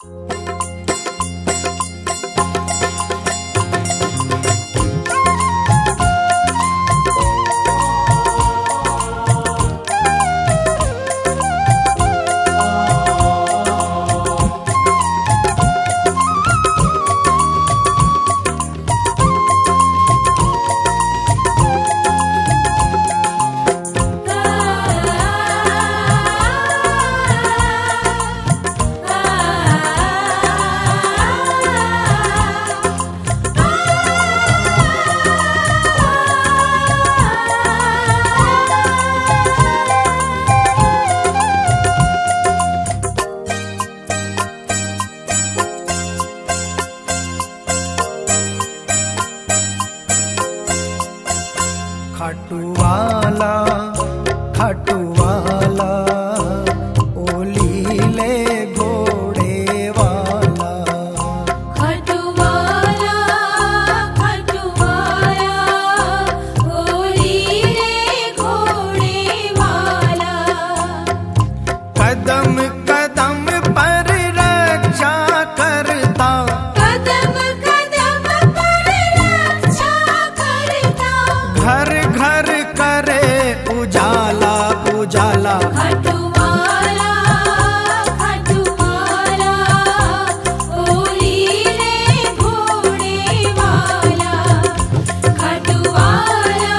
खटुवाला खटुवाला ओलीले घोड़े वाला। खटुवाला खटुवाला ओलीले घोड़े वाला। कदम कदम पर रक्षा करता, कदम कदम पर रक्षा करता। घर घर करे उजाला उजाला। खटुवाला खटुवाला ओलीले घोड़े वाला। खटुवाला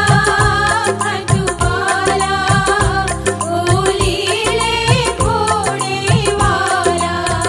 खटुवाला ओलीले घोड़े वाला।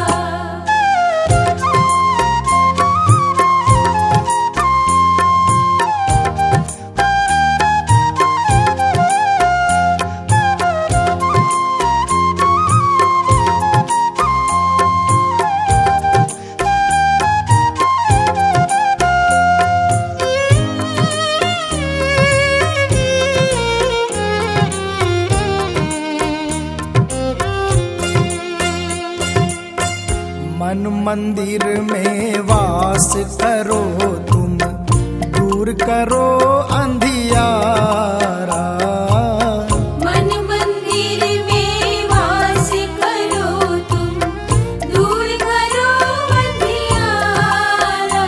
मन मंदिर में वास करो तुम, दूर करो अंधियारा। मन मंदिर में वास करो तुम, दूर करो अंधियारा।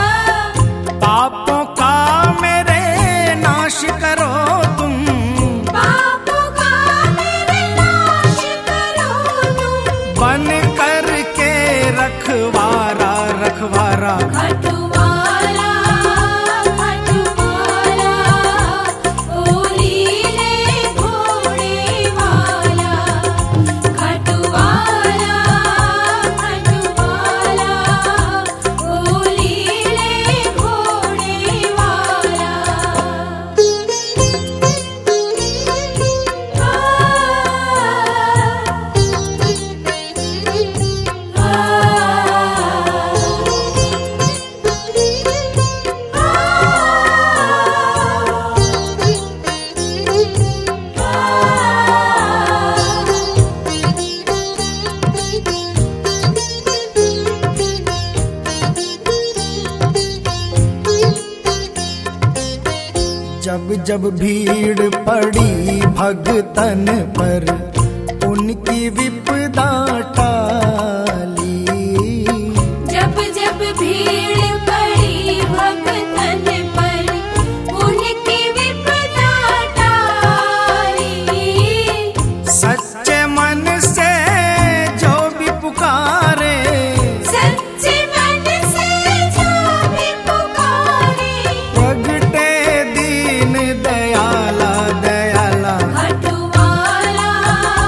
पापों का मेरे नाश करो तुम, पापों का मेरे नाश करो तुम। बन करके रखवारा रखवारा। खटुवाला खटुवाला ओलीले घोड़े वाला। खटुवाला खटुवाला ओलीले घोड़े वाला। जब जब भीड़ पड़ी भगतन पर, उनकी विपदा टाली। जब जब भीड़ पड़ी भगतन पर, उनकी विपदा टाली। सच्चे मन से जो भी पुकारे, सच्चे मन से जो भी पुकारे। प्रगटे दीन दयाला दयाला। खटुवाला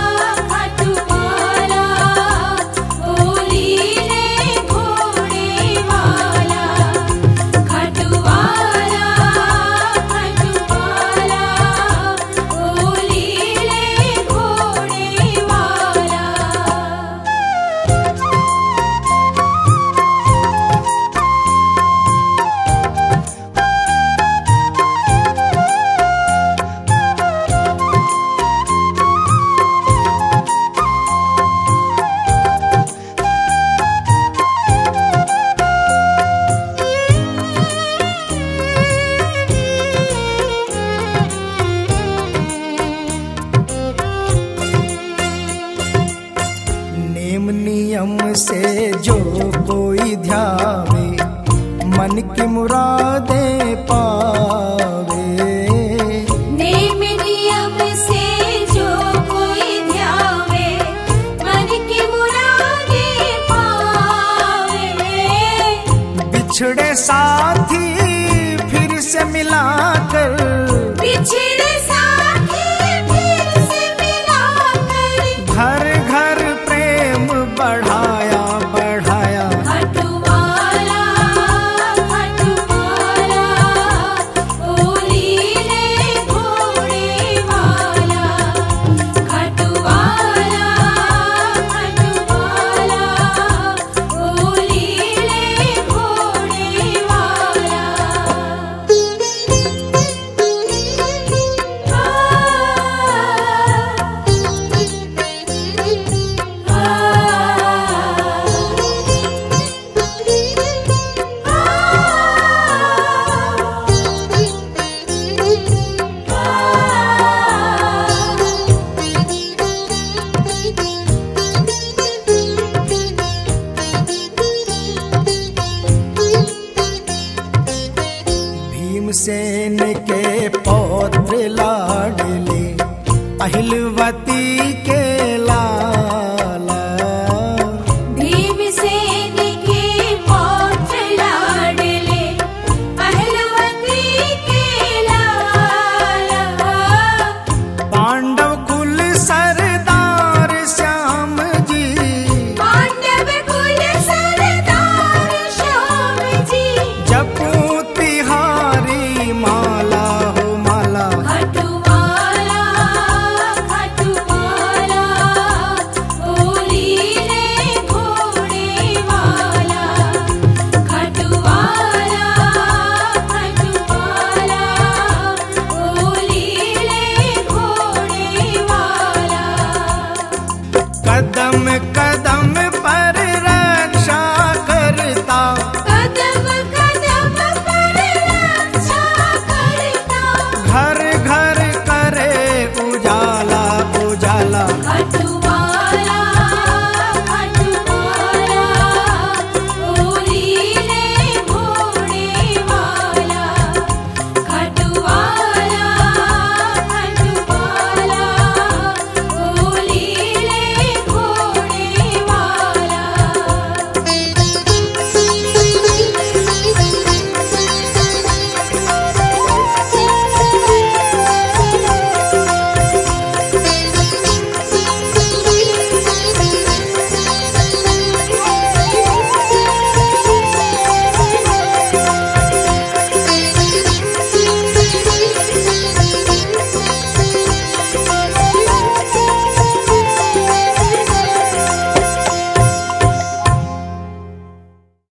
जो कोई ध्यावे मन की मुरादें पावे। नेम नियम से जो कोई ध्यावे मन की मुरादें पावे। बिछड़े साथी फिर से मिलाकर, बिछड़े